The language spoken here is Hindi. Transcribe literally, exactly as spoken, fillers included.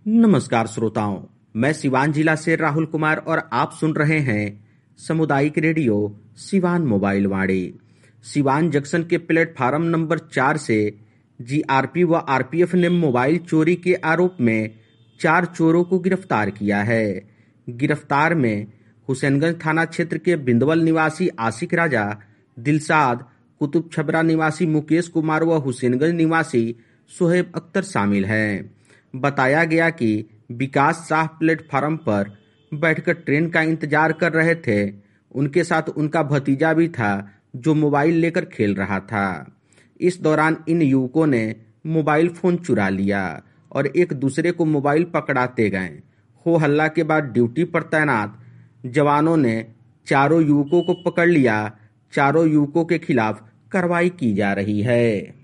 नमस्कार श्रोताओं, मैं सिवान जिला से राहुल कुमार और आप सुन रहे हैं सामुदायिक radio Siwan mobile Vani. Siwan junction के प्लेटफार्म नंबर चार से जीआरपी व आरपीएफ ने मोबाइल चोरी के आरोप में चार चोरों को गिरफ्तार किया है। गिरफ्तार में हुसैनगंज थाना क्षेत्र के बिंदवल निवासी आशिक राजा, दिलशाद, कुतुब छबरा निवासी मुकेश कुमार व हुसैनगंज निवासी सोहेब अख्तर शामिल हैं। बताया गया कि विकास शाह प्लेटफार्म पर बैठकर ट्रेन का इंतजार कर रहे थे। उनके साथ उनका भतीजा भी था जो मोबाइल लेकर खेल रहा था। इस दौरान इन युवकों ने मोबाइल फोन चुरा लिया और एक दूसरे को मोबाइल पकड़ाते गए। हो हल्ला के बाद ड्यूटी पर तैनात जवानों ने चारों युवकों को पकड़ लिया। चारों युवकों के खिलाफ कार्रवाई की जा रही है।